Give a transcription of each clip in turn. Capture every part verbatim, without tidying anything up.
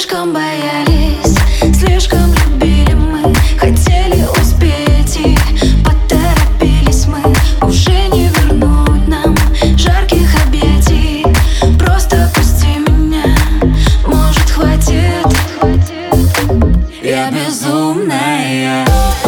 слишком боялись, слишком любили мы, хотели успеть и поторопились мы. Уже не вернуть нам жарких объятий. Просто пусти меня, может хватит. Я безумная.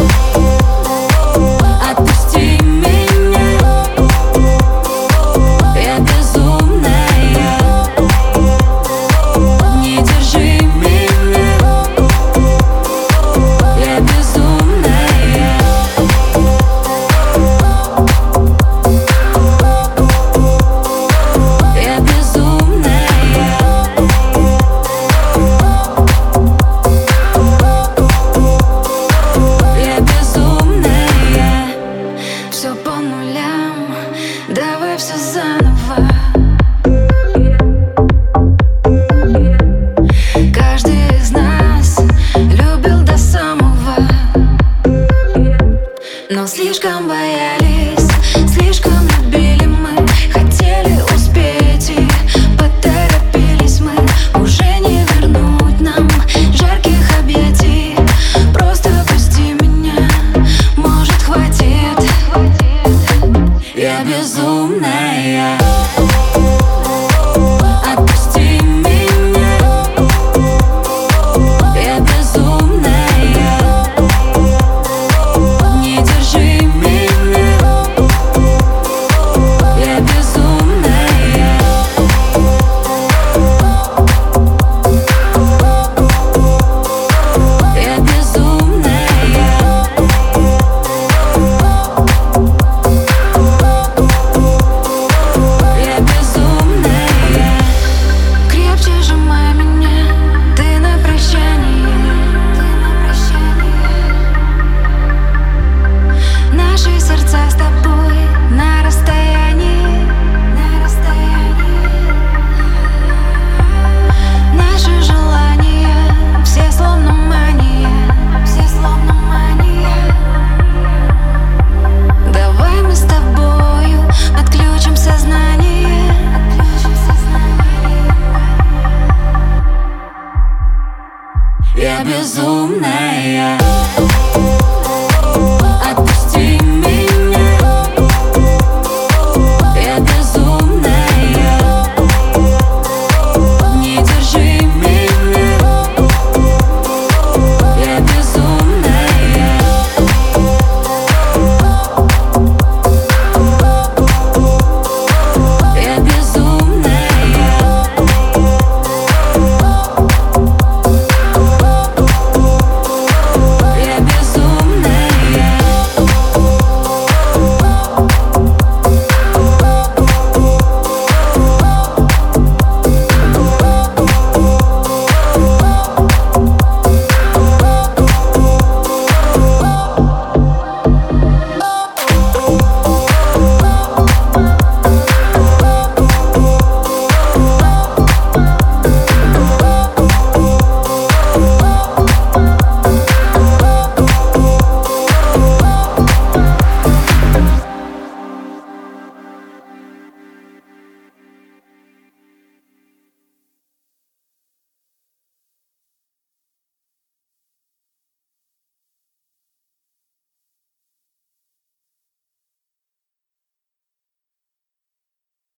Давай все заново. Каждый из нас любил до самого, но слишком боялись, слишком любили мы, хотели успеть и поторопились мы. Уже не вернуть нам жарких объятий. Просто пусти меня, может хватит. Я безумная. Отпусти меня. Я безумная. Не держи меня. Я безумная. Я безумная. Я безумная.